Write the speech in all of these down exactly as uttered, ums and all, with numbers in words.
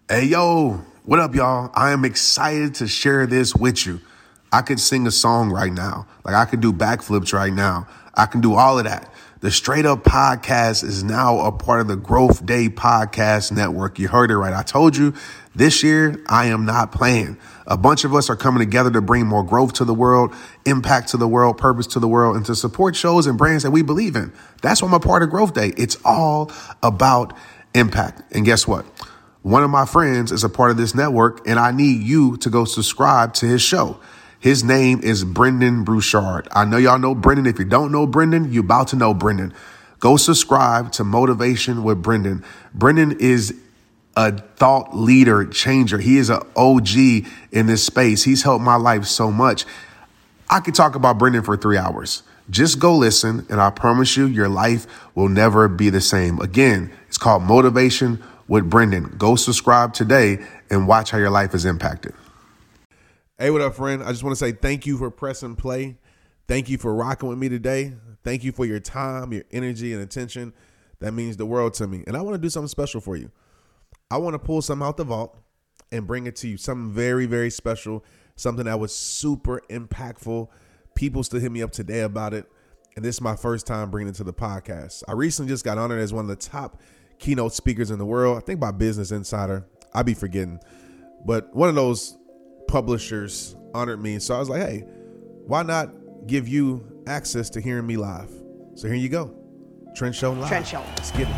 Hey, yo, what up, y'all? I am excited to share this with you. I could sing a song right now. Like I could do backflips right now. I can do all of that. The Straight Up Podcast is now a part of the Growth Day Podcast Network. You heard it right. I told you this year I am not playing. A bunch of us are coming together to bring more growth to the world, impact to the world, purpose to the world, and to support shows and brands that we believe in. That's why I'm a part of Growth Day. It's all about impact. And guess what? One of my friends is a part of this network, and I need you to go subscribe to his show. His name is Brendan Brouchard. I know y'all know Brendan. If you don't know Brendan, you're about to know Brendan. Go subscribe to Motivation with Brendan. Brendan is a thought leader changer. He is an O G in this space. He's helped my life so much. I could talk about Brendan for three hours. Just go listen, and I promise you, your life will never be the same. Again, it's called Motivation with Brendan. Go subscribe today and watch how your life is impacted. Hey, what up, friend? I just want to say thank you for pressing play. Thank you for rocking with me today. Thank you for your time, your energy, and attention. That means the world to me. And I want to do something special for you. I want to pull something out the vault and bring it to you. Something very, very special. Something that was super impactful. People still hit me up today about it. And this is my first time bringing it to the podcast. I recently just got honored as one of the top keynote speakers in the world. I think by Business Insider. I be forgetting. But one of those publishers honored me. So I was like, hey, why not give you access to hearing me live? So here you go. Trent Show Live. Trent Show. Let's get it.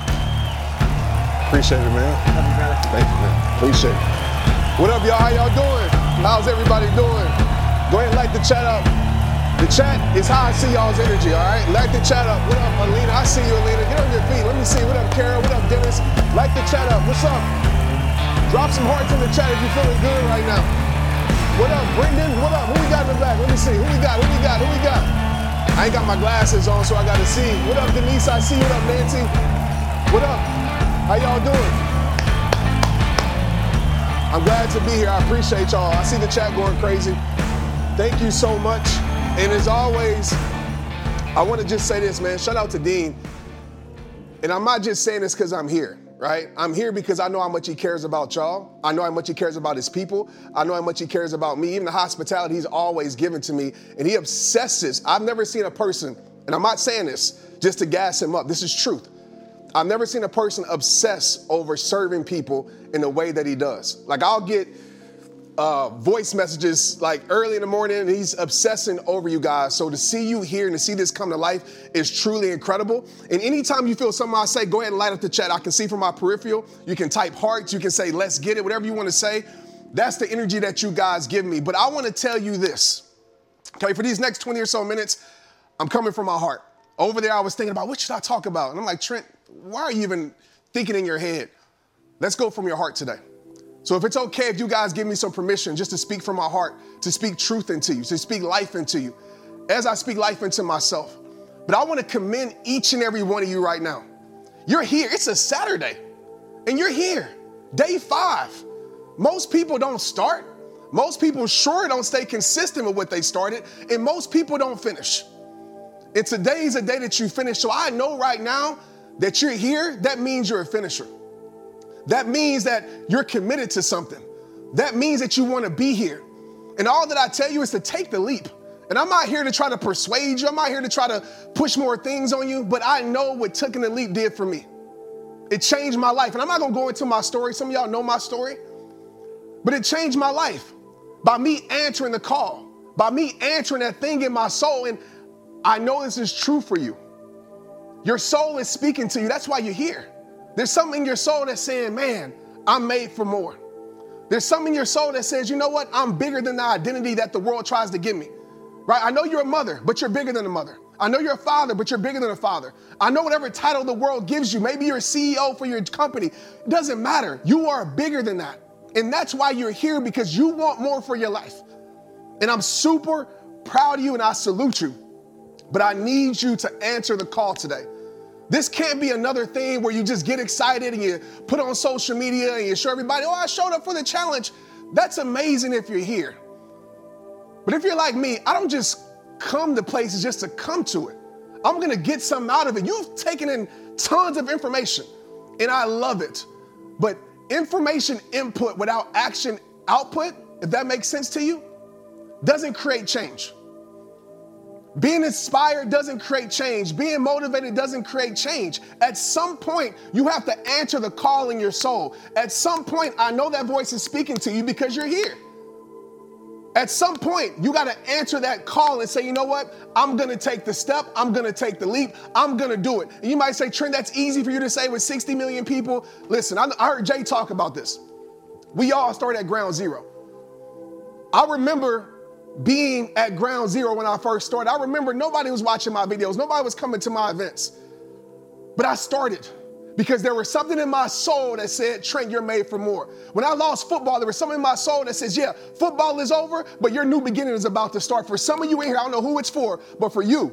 Appreciate it, man. Love you, brother. Thank you, man. Appreciate it. What up, y'all? How y'all doing? How's everybody doing? Go ahead and light the chat up. The chat is how I see y'all's energy, all right? Light the chat up. What up, Alina? I see you, Alina. Get on your feet. Let me see. What up, Kara? What up, Dennis? Light the chat up. What's up? Drop some hearts in the chat if you're feeling good right now. What up, Brendan? What up? Who we got in the back? Let me see. Who we got? Who we got? Who we got? I ain't got my glasses on, so I got to see. What up, Denise? I see you. What up, Nancy? What up? How y'all doing? I'm glad to be here. I appreciate y'all. I see the chat going crazy. Thank you so much. And as always, I want to just say this, man. Shout out to Dean. And I'm not just saying this because I'm here, right? I'm here because I know how much he cares about y'all. I know how much he cares about his people. I know how much he cares about me. Even the hospitality he's always given to me. And he obsesses. I've never seen a person, and I'm not saying this just to gas him up. This is truth. I've never seen a person obsess over serving people in the way that he does. Like I'll get uh, voice messages like early in the morning and he's obsessing over you guys. So to see you here and to see this come to life is truly incredible. And anytime you feel something I say, go ahead and light up the chat. I can see from my peripheral. You can type hearts. You can say, let's get it, whatever you want to say. That's the energy that you guys give me. But I want to tell you this. Okay, for these next twenty or so minutes, I'm coming from my heart. Over there, I was thinking about what should I talk about? And I'm like, Trent, why are you even thinking in your head? Let's go from your heart today. So if it's okay if you guys give me some permission just to speak from my heart, to speak truth into you, to speak life into you, as I speak life into myself. But I want to commend each and every one of you right now. You're here. It's a Saturday, and you're here. Day five. Most people don't start. Most people sure don't stay consistent with what they started, and most people don't finish. And today's a day that you finish. So I know right now that you're here. That means you're a finisher. That means that you're committed to something. That means that you want to be here. And all that I tell you is to take the leap. And I'm not here to try to persuade you. I'm not here to try to push more things on you. But I know what taking the leap did for me. It changed my life. And I'm not going to go into my story. Some of y'all know my story. But it changed my life by me answering the call, by me answering that thing in my soul. And I know this is true for you. Your soul is speaking to you. That's why you're here. There's something in your soul that's saying, man, I'm made for more. There's something in your soul that says, you know what? I'm bigger than the identity that the world tries to give me, right? I know you're a mother, but you're bigger than a mother. I know you're a father, but you're bigger than a father. I know whatever title the world gives you, maybe you're a C E O for your company. It doesn't matter. You are bigger than that. And that's why you're here, because you want more for your life. And I'm super proud of you and I salute you. But I need you to answer the call today. This can't be another thing where you just get excited and you put on social media and you show everybody, oh, I showed up for the challenge. That's amazing if you're here. But if you're like me, I don't just come to places just to come to it. I'm going to get something out of it. You've taken in tons of information and I love it. But Information input without action output, if that makes sense to you, doesn't create change. Being inspired doesn't create change. Being motivated doesn't create change. At some point, you have to answer the call in your soul. At some point, I know that voice is speaking to you because you're here. At some point, you got to answer that call and say, you know what? I'm going to take the step. I'm going to take the leap. I'm going to do it. And you might say, Trent, that's easy for you to say with sixty million people. Listen, I, I heard Jay talk about this. We all started at ground zero. I remember being at ground zero when I first started. I remember nobody was watching my videos. Nobody was coming to my events. But I started because there was something in my soul that said, Trent, you're made for more. When I lost football, there was something in my soul that says, yeah, football is over, but your new beginning is about to start. For some of you in here, I don't know who it's for, but for you,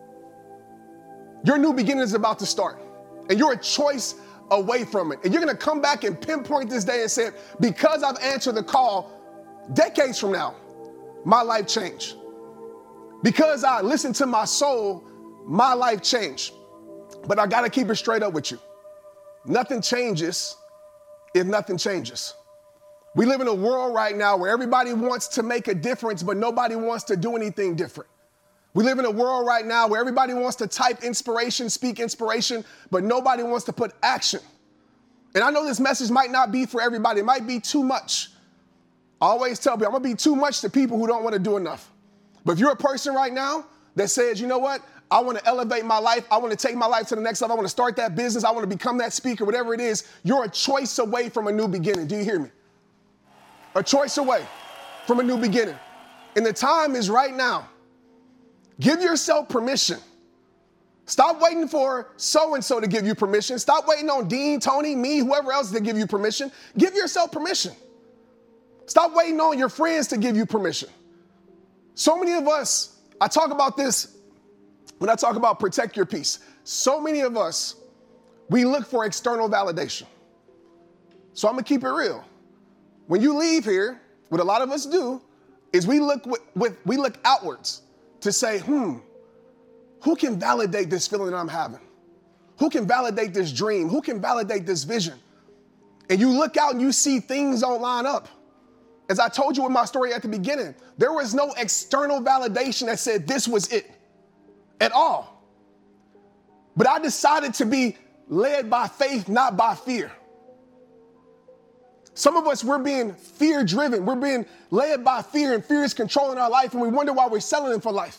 your new beginning is about to start. And you're a choice away from it. And you're going to come back and pinpoint this day and say, because I've answered the call, decades from now, my life changed. Because I listened to my soul, my life changed. But I got to keep it straight up with you. Nothing changes if nothing changes. We live in a world right now where everybody wants to make a difference, but nobody wants to do anything different. We live in a world right now where everybody wants to type inspiration, speak inspiration, but nobody wants to put action. And I know this message might not be for everybody. It might be too much. I always tell people, I'm going to be too much to people who don't want to do enough. But if you're a person right now that says, you know what, I want to elevate my life, I want to take my life to the next level, I want to start that business, I want to become that speaker, whatever it is, you're a choice away from a new beginning. Do you hear me? A choice away from a new beginning. And the time is right now. Give yourself permission. Stop waiting for so-and-so to give you permission. Stop waiting on Dean, Tony, me, whoever else to give you permission. Give yourself permission. Stop waiting on your friends to give you permission. So many of us, I talk about this when I talk about protect your peace. So many of us, we look for external validation. So I'm going to keep it real. When you leave here, what a lot of us do is we look with, with we look outwards to say, hmm, who can validate this feeling that I'm having? Who can validate this dream? Who can validate this vision? And you look out and you see things don't line up. As I told you in my story at the beginning, there was no external validation that said this was it at all. But I decided to be led by faith, not by fear. Some of us, we're being fear driven. We're being led by fear, and fear is controlling our life, and we wonder why we're settling for life.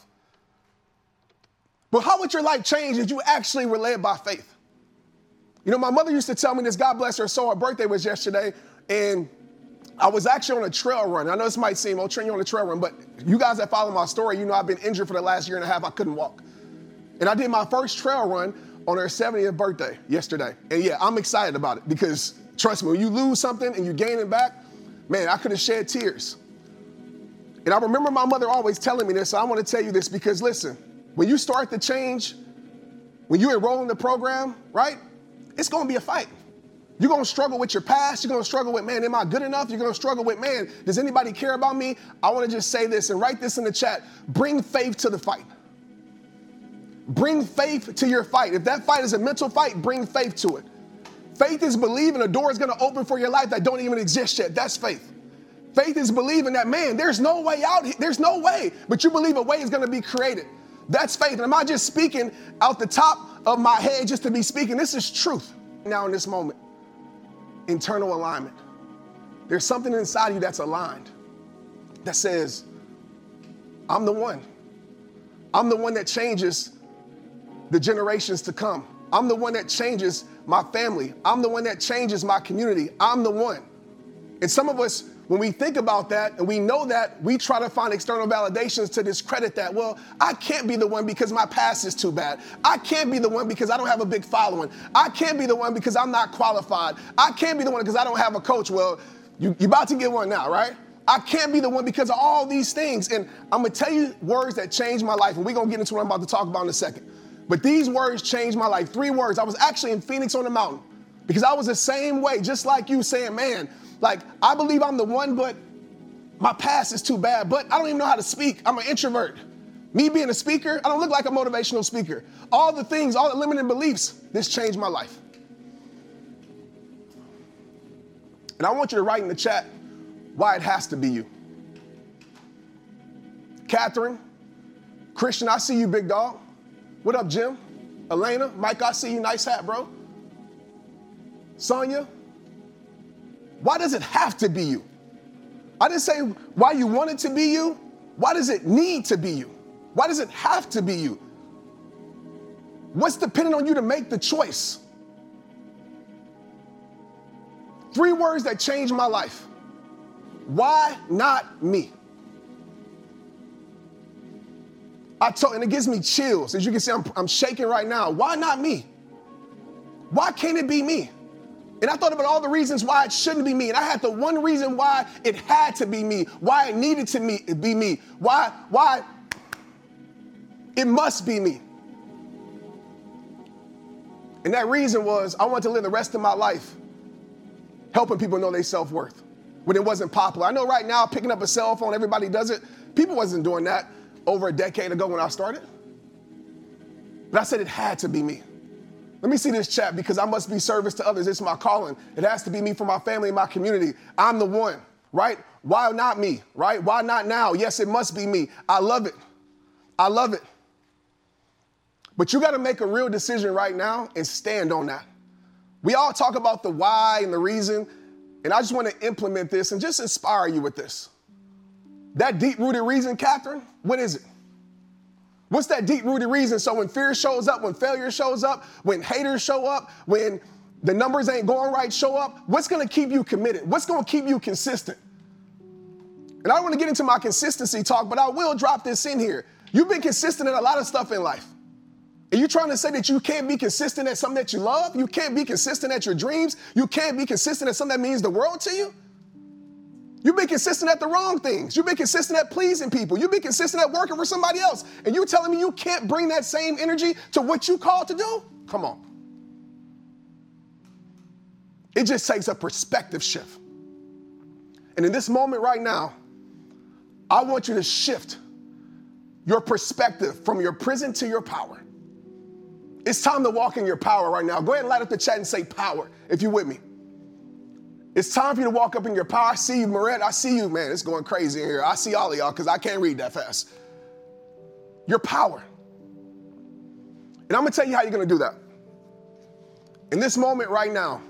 But how would your life change if you actually were led by faith? You know, my mother used to tell me this, God bless her soul, her birthday was yesterday, and I was actually on a trail run. I know this might seem, oh, Trent, you're on a trail run, but you guys that follow my story, you know I've been injured for the last year and a half. I couldn't walk. And I did my first trail run on her seventieth birthday yesterday. And yeah, I'm excited about it because trust me, when you lose something and you gain it back, man, I could have shed tears. And I remember my mother always telling me this, so I want to tell you this because listen, when you start to change, when you enroll in the program, right, it's going to be a fight. You're going to struggle with your past. You're going to struggle with, man, am I good enough? You're going to struggle with, man, does anybody care about me? I want to just say this and write this in the chat. Bring faith to the fight. Bring faith to your fight. If that fight is a mental fight, bring faith to it. Faith is believing a door is going to open for your life that don't even exist yet. That's faith. Faith is believing that, man, there's no way out here. There's no way. But you believe a way is going to be created. That's faith. And I'm not just speaking out the top of my head just to be speaking. This is truth now in this moment. Internal alignment. There's something inside you that's aligned that says, I'm the one. I'm the one that changes the generations to come. I'm the one that changes my family. I'm the one that changes my community. I'm the one. And some of us, when we think about that and we know that, we try to find external validations to discredit that. Well, I can't be the one because my past is too bad. I can't be the one because I don't have a big following. I can't be the one because I'm not qualified. I can't be the one because I don't have a coach. Well, you, you're about to get one now, right? I can't be the one because of all these things. And I'm going to tell you words that changed my life. And we're going to get into what I'm about to talk about in a second. But these words changed my life. Three words. I was actually in Phoenix on the mountain because I was the same way, just like you saying, man, like, I believe I'm the one, but my past is too bad. But I don't even know how to speak. I'm an introvert. Me being a speaker, I don't look like a motivational speaker. All the things, all the limiting beliefs, this changed my life. And I want you to write in the chat why it has to be you. Catherine, Christian, I see you, big dog. What up, Jim? Elena, Mike, I see you. Nice hat, bro. Sonia, why does it have to be you? I didn't say why you want it to be you. Why does it need to be you? Why does it have to be you? What's dependent on you to make the choice? Three words that changed my life. Why not me? I told, and it gives me chills. As you can see, I'm, I'm shaking right now. Why not me? Why can't it be me? And I thought about all the reasons why it shouldn't be me. And I had the one reason why it had to be me, why it needed to me, be me, why, why it must be me. And that reason was I wanted to live the rest of my life helping people know their self-worth when it wasn't popular. I know right now picking up a cell phone, everybody does it. People wasn't doing that over a decade ago when I started. But I said it had to be me. Let me see this chat because I must be service to others. It's my calling. It has to be me for my family and my community. I'm the one, right? Why not me, right? Why not now? Yes, it must be me. I love it. I love it. But you got to make a real decision right now and stand on that. We all talk about the why and the reason, and I just want to implement this and just inspire you with this. That deep-rooted reason, Catherine, what is it? What's that deep-rooted reason? So when fear shows up, when failure shows up, when haters show up, when the numbers ain't going right show up, what's going to keep you committed? What's going to keep you consistent? And I don't want to get into my consistency talk, but I will drop this in here. You've been consistent in a lot of stuff in life. And you trying to say that you can't be consistent at something that you love? You can't be consistent at your dreams? You can't be consistent at something that means the world to you? You've been consistent at the wrong things. You've been consistent at pleasing people. You've been consistent at working for somebody else. And you telling me you can't bring that same energy to what you called to do? Come on. It just takes a perspective shift. And in this moment right now, I want you to shift your perspective from your prison to your power. It's time to walk in your power right now. Go ahead and light up the chat and say power if you're with me. It's time for you to walk up in your power. I see you, Moret. I see you, man. It's going crazy in here. I see all of y'all because I can't read that fast. Your power. And I'm going to tell you how you're going to do that. In this moment right now,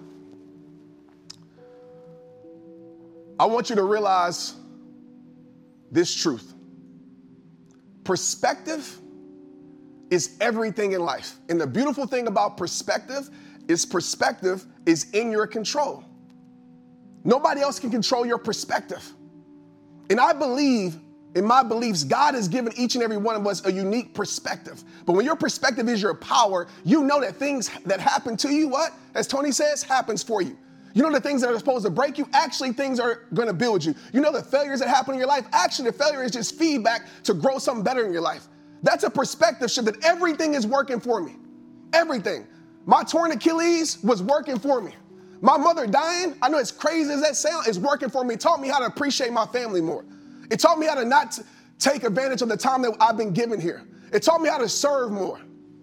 I want you to realize this truth. Perspective is everything in life. And the beautiful thing about perspective is perspective is in your control. Nobody else can control your perspective. And I believe, in my beliefs, God has given each and every one of us a unique perspective. But when your perspective is your power, you know that things that happen to you, what? As Tony says, happens for you. You know the things that are supposed to break you, actually things are going to build you. You know the failures that happen in your life, actually the failure is just feedback to grow something better in your life. That's a perspective shift that everything is working for me. Everything. My torn Achilles was working for me. My mother dying, I know as crazy as that sound, is working for me. It taught me how to appreciate my family more. It taught me how to not t- take advantage of the time that I've been given here. It taught me how to serve more.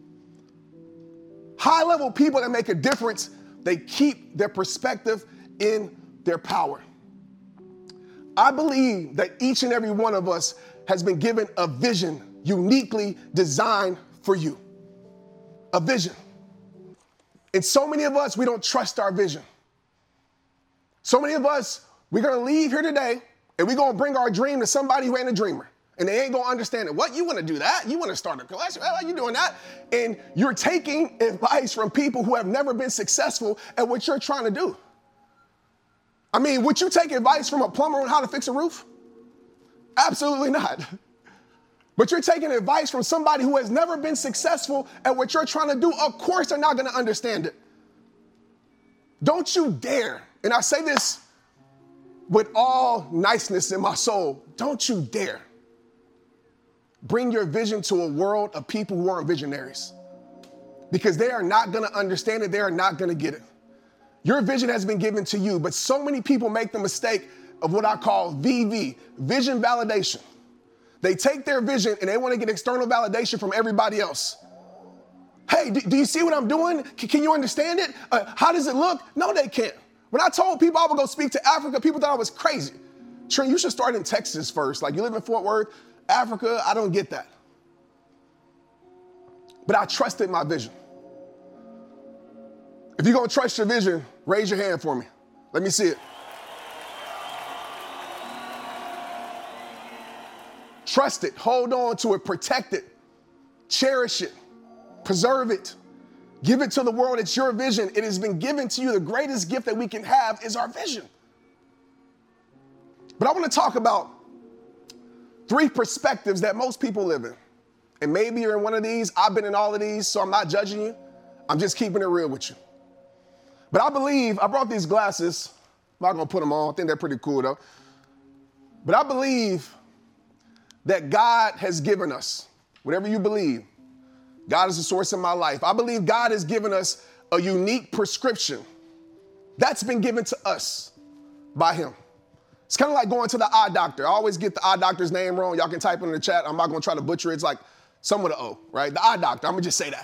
High-level people that make a difference, they keep their perspective in their power. I believe that each and every one of us has been given a vision uniquely designed for you. A vision. And so many of us, we don't trust our vision. So many of us, we're going to leave here today and we're going to bring our dream to somebody who ain't a dreamer. And they ain't going to understand it. What? You want to do that? You want to start a collection? How are you doing that? And you're taking advice from people who have never been successful at what you're trying to do. I mean, would you take advice from a plumber on how to fix a roof? Absolutely not. But you're taking advice from somebody who has never been successful at what you're trying to do. Of course, they're not going to understand it. Don't you dare, and I say this with all niceness in my soul, don't you dare bring your vision to a world of people who aren't visionaries, because they are not going to understand it. They are not going to get it. Your vision has been given to you, but so many people make the mistake of what I call V V, vision validation. They take their vision and they want to get external validation from everybody else. Hey, do, do you see what I'm doing? C- can you understand it? Uh, how does it look? No, they can't. When I told people I would go speak to Africa, people thought I was crazy. Trent, you should start in Texas first. Like, you live in Fort Worth, Africa, I don't get that. But I trusted my vision. If you're going to trust your vision, raise your hand for me. Let me see it. Trust it, hold on to it, protect it, cherish it, preserve it, give it to the world. It's your vision. It has been given to you. The greatest gift that we can have is our vision. But I want to talk about three perspectives that most people live in. And maybe you're in one of these. I've been in all of these, so I'm not judging you. I'm just keeping it real with you. But I believe, I brought these glasses. I'm not going to put them on. I think they're pretty cool, though. But I believe that God has given us, whatever you believe, God is the source of my life. I believe God has given us a unique prescription that's been given to us by him. It's kind of like going to the eye doctor. I always get the eye doctor's name wrong. Y'all can type it in the chat. I'm not going to try to butcher it. It's like some with an O, right? The eye doctor. I'm going to just say that.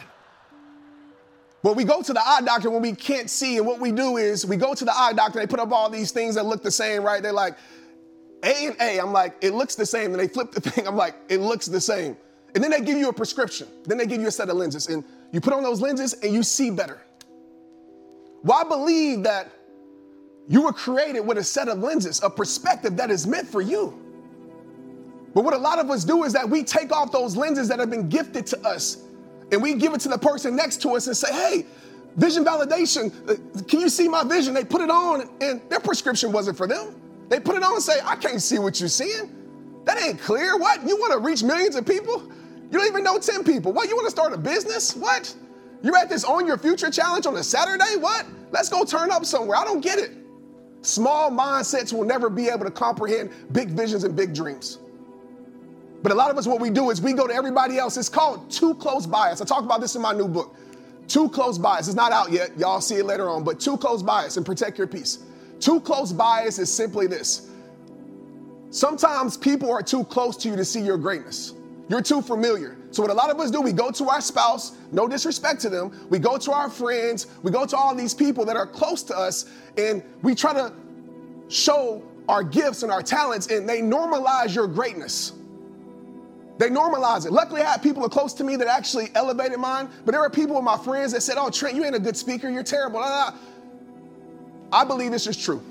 But we go to the eye doctor when we can't see, and what we do is we go to the eye doctor. They put up all these things that look the same, right? They're like, A and A. I'm like, it looks the same. And they flip the thing. I'm like, it looks the same. And then they give you a prescription. Then they give you a set of lenses. And you put on those lenses and you see better. Well, I believe that you were created with a set of lenses, a perspective that is meant for you. But what a lot of us do is that we take off those lenses that have been gifted to us and we give it to the person next to us and say, hey, vision validation, uh, can you see my vision? They put it on and their prescription wasn't for them. They put it on and say, I can't see what you're seeing. That ain't clear. What? You want to reach millions of people? You don't even know ten people. What? You want to start a business? What? You're at this Own Your Future challenge on a Saturday? What? Let's go turn up somewhere. I don't get it. Small mindsets will never be able to comprehend big visions and big dreams. But a lot of us, what we do is we go to everybody else. It's called too close bias. I talk about this in my new book. Too close bias. It's not out yet. Y'all see it later on. But too close bias, and protect your peace. Too close bias is simply this. Sometimes people are too close to you to see your greatness. You're too familiar. So what a lot of us do, we go to our spouse, no disrespect to them. We go to our friends. We go to all these people that are close to us, and we try to show our gifts and our talents, and they normalize your greatness. They normalize it. Luckily, I had people that are close to me that actually elevated mine, but there are people with my friends that said, oh, Trent, you ain't a good speaker. You're terrible. Blah, blah. I believe this is true.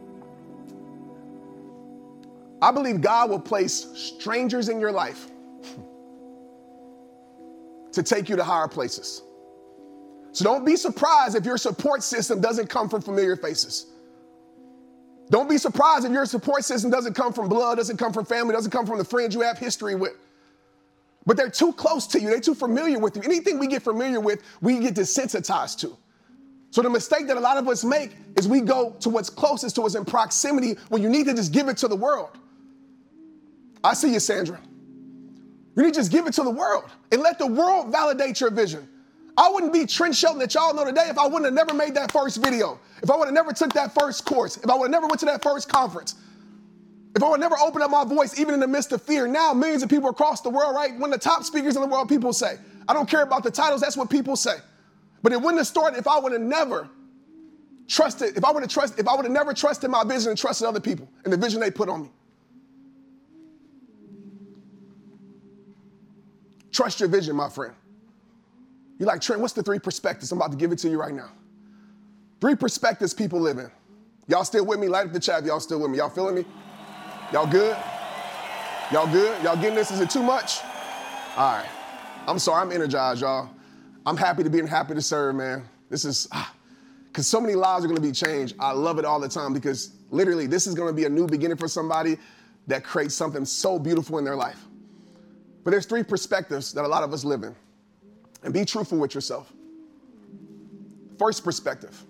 I believe God will place strangers in your life to take you to higher places. So don't be surprised if your support system doesn't come from familiar faces. Don't be surprised if your support system doesn't come from blood, doesn't come from family, doesn't come from the friends you have history with. But they're too close to you. They're too familiar with you. Anything we get familiar with, we get desensitized to. So the mistake that a lot of us make is we go to what's closest to us in proximity when you need to just give it to the world. I see you, Sandra. You need to just give it to the world and let the world validate your vision. I wouldn't be Trent Shelton that y'all know today if I wouldn't have never made that first video, if I would have never took that first course, if I would have never went to that first conference, if I would have never opened up my voice, even in the midst of fear. Now millions of people across the world, right? One of the top speakers in the world, people say. I don't care about the titles, that's what people say. But it wouldn't have started if I would have never trusted, if I would have trusted, if I would have never trusted my vision and trusted other people and the vision they put on me. Trust your vision, my friend. You're like, Trent, what's the three perspectives? I'm about to give it to you right now. Three perspectives people live in. Y'all still with me? Light up the chat if y'all still with me. Y'all feeling me? Y'all good? Y'all good? Y'all getting this? Is it too much? All right. I'm sorry. I'm energized, y'all. I'm happy to be and happy to serve, man. This is, ah, because so many lives are going to be changed. I love it all the time because literally this is going to be a new beginning for somebody that creates something so beautiful in their life. But there's three perspectives that a lot of us live in. And be truthful with yourself. First perspective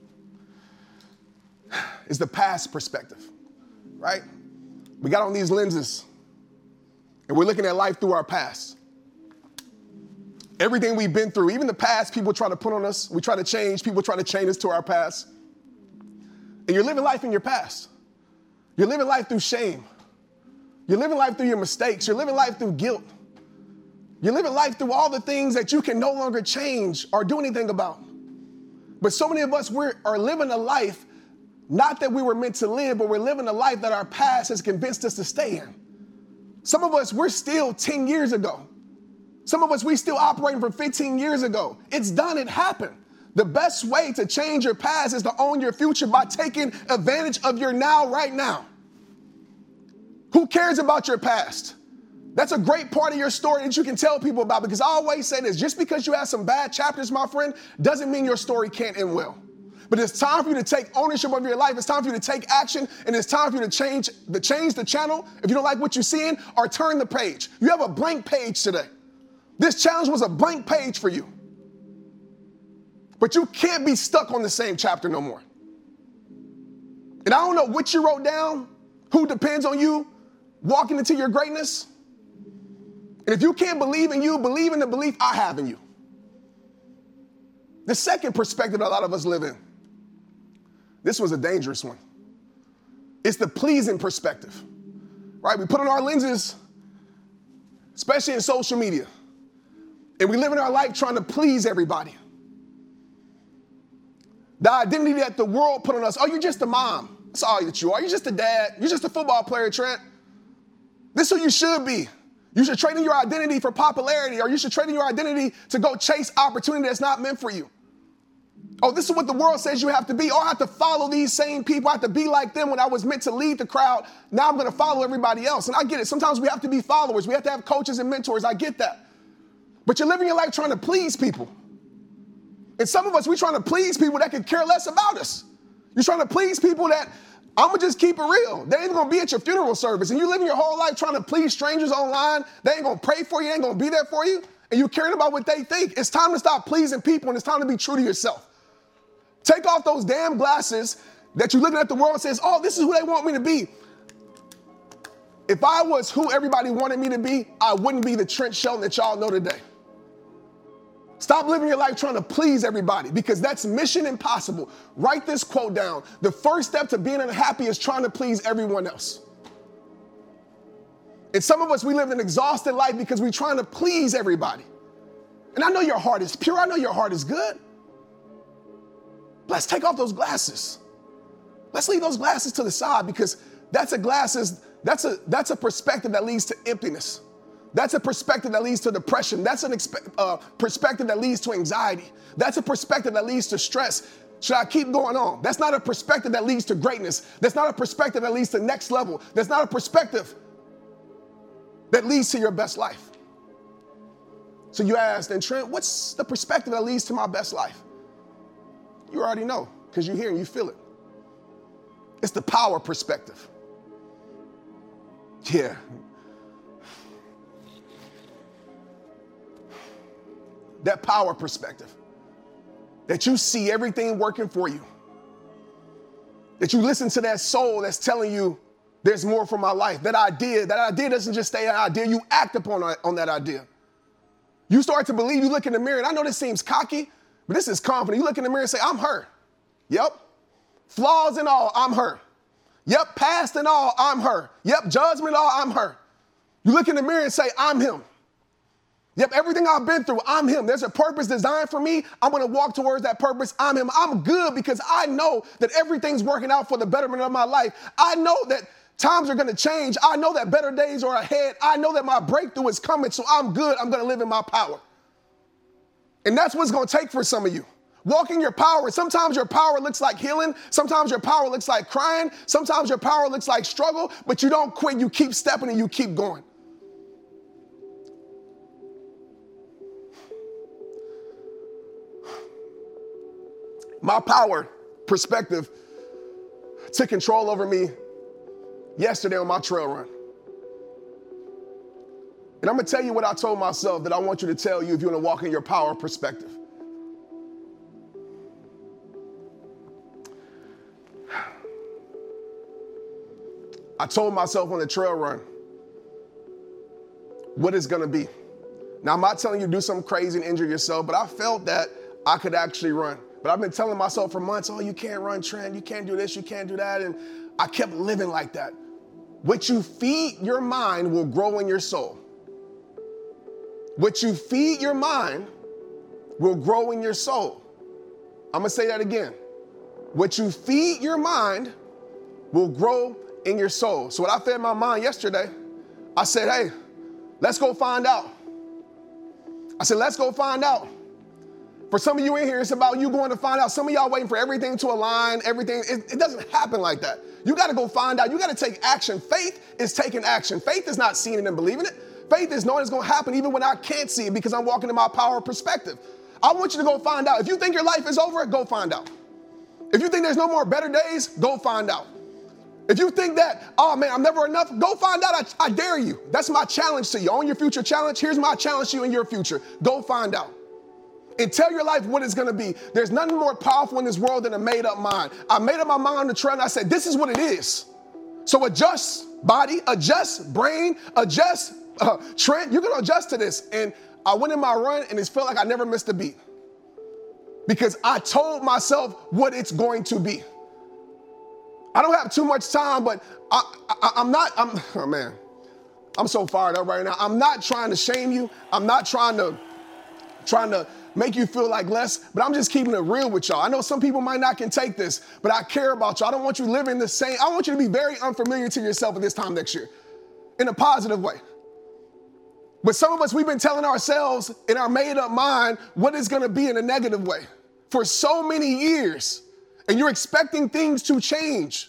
is the past perspective, right? We got on these lenses and we're looking at life through our past. Everything we've been through, even the past people try to put on us, we try to change, people try to chain us to our past. And you're living life in your past. You're living life through shame. You're living life through your mistakes. You're living life through guilt. You're living life through all the things that you can no longer change or do anything about. But so many of us we're, are living a life Not that we were meant to live, but we're living a life that our past has convinced us to stay in. Some of us, we're still ten years ago. Some of us, we still operating from fifteen years ago. It's done, it happened. The best way to change your past is to own your future by taking advantage of your now right now. Who cares about your past? That's a great part of your story that you can tell people about, because I always say this, just because you have some bad chapters, my friend, doesn't mean your story can't end well. But it's time for you to take ownership of your life. It's time for you to take action, and it's time for you to change the change the channel if you don't like what you're seeing, or turn the page. You have a blank page today. This challenge was a blank page for you. But you can't be stuck on the same chapter no more. And I don't know what you wrote down, who depends on you walking into your greatness. And if you can't believe in you, believe in the belief I have in you. The second perspective that a lot of us live in, this was a dangerous one. It's the pleasing perspective, right? We put on our lenses, especially in social media, and we live in our life trying to please everybody. The identity that the world put on us, oh, you're just a mom. That's all that you are. You're just a dad. You're just a football player, Trent. This is who you should be. You should trade in your identity for popularity, or you should trade in your identity to go chase opportunity that's not meant for you. Oh, this is what the world says you have to be. Oh, I have to follow these same people. I have to be like them when I was meant to lead the crowd. Now I'm going to follow everybody else. And I get it. Sometimes we have to be followers. We have to have coaches and mentors. I get that. But you're living your life trying to please people. And some of us, we're trying to please people that could care less about us. You're trying to please people that, I'm going to just keep it real. They ain't going to be at your funeral service. And you're living your whole life trying to please strangers online. They ain't going to pray for you. They ain't going to be there for you. And you're caring about what they think. It's time to stop pleasing people, and it's time to be true to yourself. Take off those damn glasses that you're looking at the world and says, oh, this is who they want me to be. If I was who everybody wanted me to be, I wouldn't be the Trent Shelton that y'all know today. Stop living your life trying to please everybody, because that's mission impossible. Write this quote down. The first step to being unhappy is trying to please everyone else. And some of us, we live an exhausted life because we're trying to please everybody. And I know your heart is pure. I know your heart is good. Let's take off those glasses. Let's leave those glasses to the side, because that's a glasses, that's a that's a perspective that leads to emptiness. That's a perspective that leads to depression. That's an expe- uh, perspective that leads to anxiety. That's a perspective that leads to stress. Should I keep going on? That's not a perspective that leads to greatness. That's not a perspective that leads to next level. That's not a perspective that leads to your best life. So you asked, and Trent, what's the perspective that leads to my best life? You already know, because you hear and you feel it. It's the power perspective. Yeah. That power perspective. That you see everything working for you. That you listen to that soul that's telling you there's more for my life. That idea, that idea doesn't just stay an idea. You act upon on that idea. You start to believe. You look in the mirror, and I know this seems cocky, but this is confident. You look in the mirror and say, I'm her. Yep. Flaws and all, I'm her. Yep. Past and all, I'm her. Yep. Judgment and all, I'm her. You look in the mirror and say, I'm him. Yep. Everything I've been through, I'm him. There's a purpose designed for me. I'm going to walk towards that purpose. I'm him. I'm good because I know that everything's working out for the betterment of my life. I know that times are going to change. I know that better days are ahead. I know that my breakthrough is coming, so I'm good. I'm going to live in my power. And that's what it's going to take for some of you. Walk in your power. Sometimes your power looks like healing. Sometimes your power looks like crying. Sometimes your power looks like struggle, but you don't quit. You keep stepping and you keep going. My power perspective took control over me yesterday on my trail run. And I'm going to tell you what I told myself that I want you to tell you if you want to walk in your power perspective. I told myself on the trail run what it's going to be. Now, I'm not telling you to do something crazy and injure yourself, but I felt that I could actually run. But I've been telling myself for months, oh, you can't run, Trent. You can't do this. You can't do that. And I kept living like that. What you feed your mind will grow in your soul. What you feed your mind will grow in your soul. I'm going to say that again. What you feed your mind will grow in your soul. So what I fed my mind yesterday, I said, hey, let's go find out. I said, let's go find out. For some of you in here, it's about you going to find out. Some of y'all waiting for everything to align, everything. It, it doesn't happen like that. You got to go find out. You got to take action. Faith is taking action. Faith is not seeing it and believing it. Faith is knowing it's going to happen even when I can't see it because I'm walking in my power of perspective. I want you to go find out. If you think your life is over, go find out. If you think there's no more better days, go find out. If you think that, oh man, I'm never enough, go find out. I, I dare you. That's my challenge to you. On your future challenge, here's my challenge to you in your future. Go find out. And tell your life what it's going to be. There's nothing more powerful in this world than a made up mind. I made up my mind on the trail and I said, this is what it is. So adjust body, adjust brain, adjust uh, Trent. You're going to adjust to this. And I went in my run and it felt like I never missed a beat. Because I told myself what it's going to be. I don't have too much time, but I, I, I'm not, I'm, oh man, I'm so fired up right now. I'm not trying to shame you. I'm not trying to, trying to make you feel like less, but I'm just keeping it real with y'all. I know some people might not can take this, but I care about y'all. I don't want you living the same. I want you to be very unfamiliar to yourself at this time next year in a positive way. But some of us, we've been telling ourselves in our made up mind what it's going to be in a negative way for so many years. And you're expecting things to change.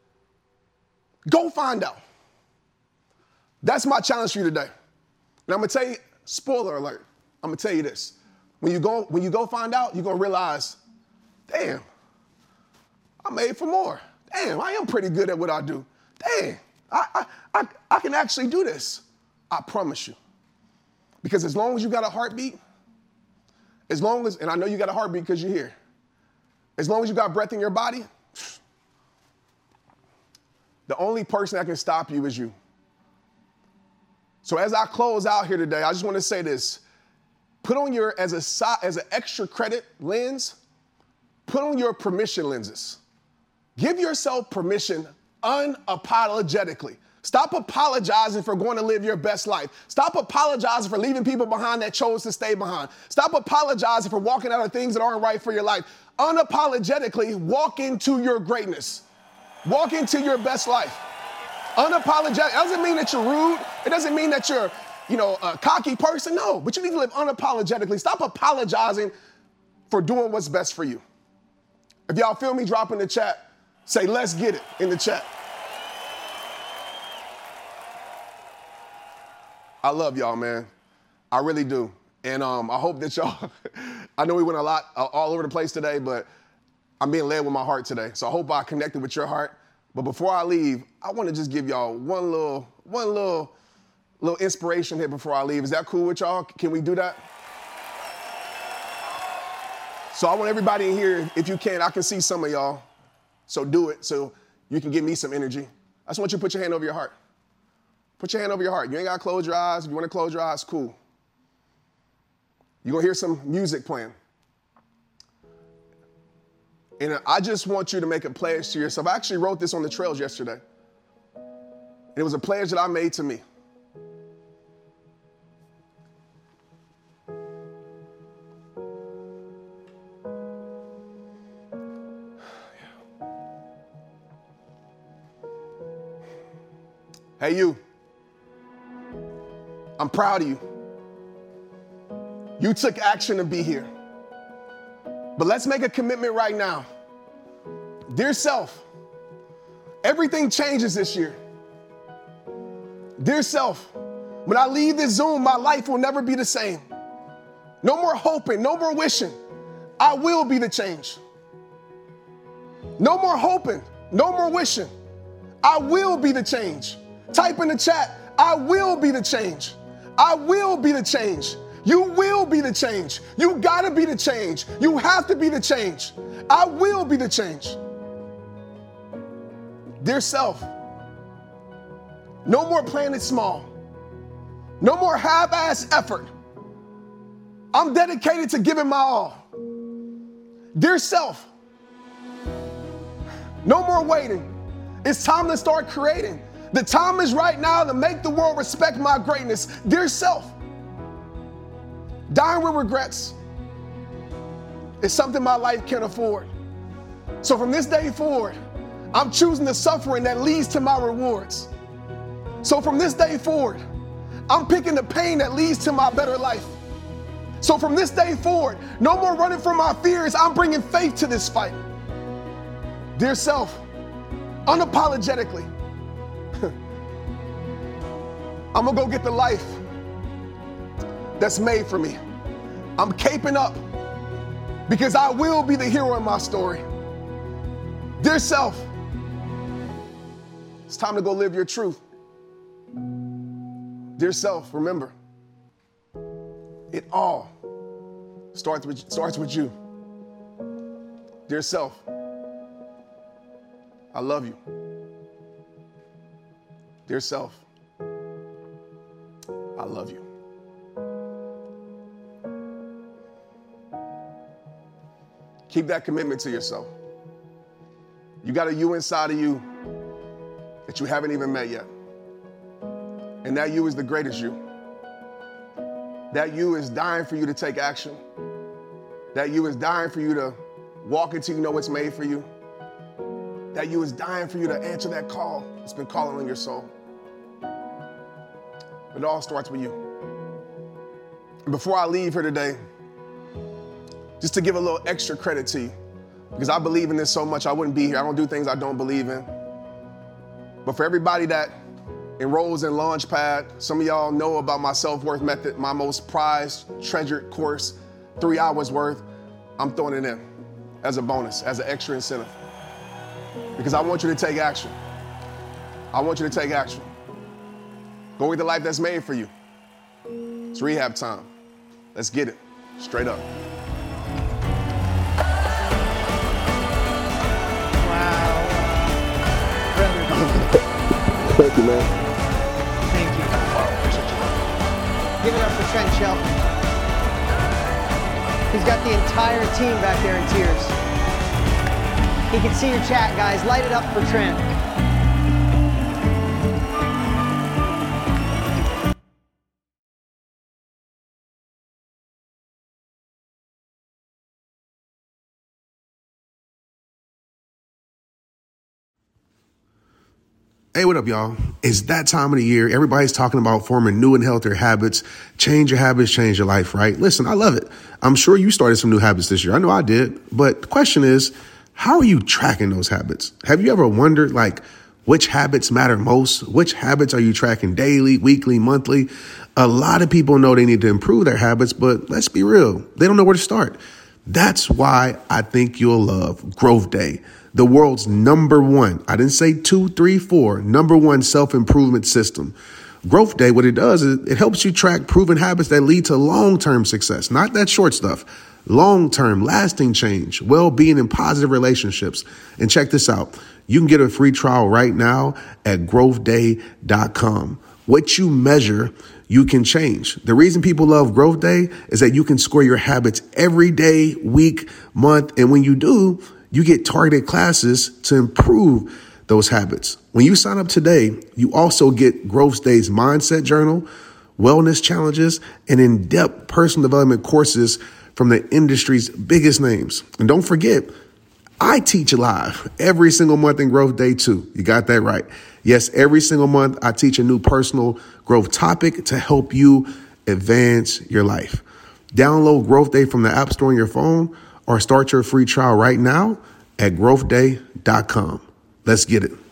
Go find out. That's my challenge for you today. And I'm going to tell you, spoiler alert, I'm going to tell you this. When you go, when you go find out, you're going to realize, damn, I'm made for more. Damn, I am pretty good at what I do. Damn, I, I, I, I can actually do this. I promise you. Because as long as you got a heartbeat, as long as, and I know you got a heartbeat because you're here, as long as you got breath in your body, the only person that can stop you is you. So as I close out here today, I just want to say this. Put on your, as a as an extra credit lens, put on your permission lenses. Give yourself permission unapologetically. Stop apologizing for going to live your best life. Stop apologizing for leaving people behind that chose to stay behind. Stop apologizing for walking out of things that aren't right for your life. Unapologetically walk into your greatness. Walk into your best life. Unapologetic. It doesn't mean that you're rude. It doesn't mean that you're, you know, a cocky person. No, but you need to live unapologetically. Stop apologizing for doing what's best for you. If y'all feel me, drop in the chat. Say, let's get it in the chat. I love y'all, man. I really do. And um, I hope that y'all, I know we went a lot uh, all over the place today, but I'm being led with my heart today. So I hope I connected with your heart. But before I leave, I want to just give y'all one little, one little, little inspiration here before I leave. Is that cool with y'all? Can we do that? So I want everybody in here, if you can, I can see some of y'all. So do it so you can give me some energy. I just want you to put your hand over your heart. Put your hand over your heart. You ain't got to close your eyes. If you want to close your eyes, cool. You're going to hear some music playing. And I just want you to make a pledge to yourself. I actually wrote this on the trails yesterday. And it was a pledge that I made to me. Hey, you. I'm proud of you. You took action to be here. But let's make a commitment right now. Dear self, everything changes this year. Dear self, when I leave this Zoom, my life will never be the same. No more hoping, no more wishing. I will be the change. No more hoping, no more wishing. I will be the change. Type in the chat, I will be the change. I will be the change. You will be the change. You gotta be the change. You have to be the change. I will be the change. Dear self, no more playing it small. No more half-ass effort. I'm dedicated to giving my all. Dear self, no more waiting. It's time to start creating. The time is right now to make the world respect my greatness. Dear self, dying with regrets is something my life can't afford. So from this day forward, I'm choosing the suffering that leads to my rewards. So from this day forward, I'm picking the pain that leads to my better life. So from this day forward, no more running from my fears. I'm bringing faith to this fight. Dear self, unapologetically, I'm gonna go get the life that's made for me. I'm caping up because I will be the hero in my story. Dear self, it's time to go live your truth. Dear self, remember, it all starts with, starts with you. Dear self, I love you. Dear self, I love you. Keep that commitment to yourself. You got a you inside of you that you haven't even met yet. And that you is the greatest you. That you is dying for you to take action. That you is dying for you to walk into you know what's made for you. That you is dying for you to answer that call that's been calling on your soul. But it all starts with you. And before I leave here today, just to give a little extra credit to you, because I believe in this so much, I wouldn't be here. I don't do things I don't believe in. But for everybody that enrolls in Launchpad, some of y'all know about my self-worth method, my most prized, treasured course, three hours worth. I'm throwing it in as a bonus, as an extra incentive. Because I want you to take action. I want you to take action. Go with the life that's made for you. It's rehab time. Let's get it. Straight up. Wow. Thank you, man. Thank you. Give it up for Trent Shelton. He's got the entire team back there in tears. He can see your chat, guys. Light it up for Trent. Hey, what up, y'all? It's that time of the year. Everybody's talking about forming new and healthier habits. Change your habits, change your life, right? Listen, I love it. I'm sure you started some new habits this year. I know I did. But the question is, how are you tracking those habits? Have you ever wondered, like, which habits matter most? Which habits are you tracking daily, weekly, monthly? A lot of people know they need to improve their habits, but let's be real. They don't know where to start. That's why I think you'll love Growth Day, the world's number one, I didn't say two, three, four, number one self-improvement system. Growth Day, what it does is it helps you track proven habits that lead to long-term success, not that short stuff. Long-term, lasting change, well-being, and positive relationships. And check this out. You can get a free trial right now at growth day dot com. What you measure, you can change. The reason people love Growth Day is that you can score your habits every day, week, month. And when you do, you get targeted classes to improve those habits. When you sign up today, you also get Growth Day's mindset journal, wellness challenges, and in-depth personal development courses from the industry's biggest names. And don't forget, I teach live every single month in Growth Day too. You got that right. Yes, every single month I teach a new personal growth topic to help you advance your life. Download Growth Day from the App Store on your phone or start your free trial right now at growth day dot com. Let's get it.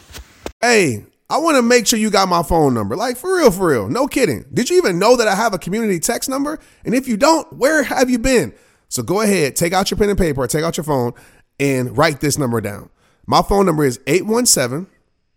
Hey, I want to make sure you got my phone number. Like, for real, for real. No kidding. Did you even know that I have a community text number? And if you don't, where have you been? So go ahead, take out your pen and paper, or take out your phone, and write this number down. My phone number is eight one seven,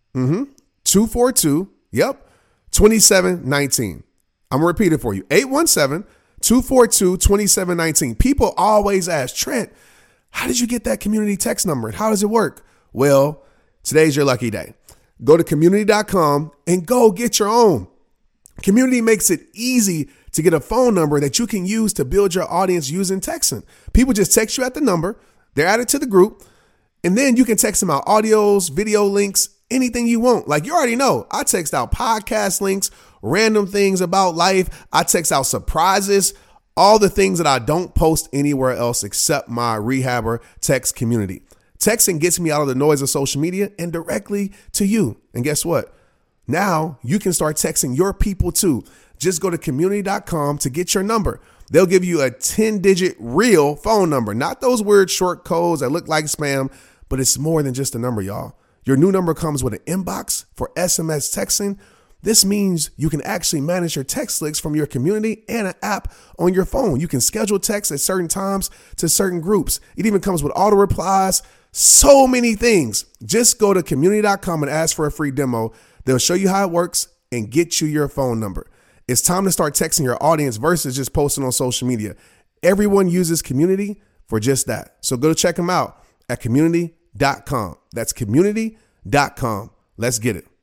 two four two, yep, two seven one nine. I'm going to repeat it for you. eight one seven, two four two, two seven one nine. People always ask, Trent, how did you get that community text number? And how does it work? Well, today's your lucky day. Go to community dot com and go get your own. Community makes it easy to get a phone number that you can use to build your audience using texting. People just text you at the number, they're added to the group, and then you can text them out audios, video links, anything you want. Like you already know, I text out podcast links, random things about life. I text out surprises, all the things that I don't post anywhere else except my Rehabber text community. Texting gets me out of the noise of social media and directly to you. And guess what? Now you can start texting your people too. Just go to community dot com to get your number. They'll give you a ten digit real phone number, not those weird short codes that look like spam, but it's more than just a number, y'all. Your new number comes with an inbox for S M S texting. This means you can actually manage your text links from your community and an app on your phone. You can schedule texts at certain times to certain groups. It even comes with auto replies, so many things. Just go to community dot com and ask for a free demo. They'll show you how it works and get you your phone number. It's time to start texting your audience versus just posting on social media. Everyone uses Community for just that. So go check them out at community dot com. That's community dot com. Let's get it.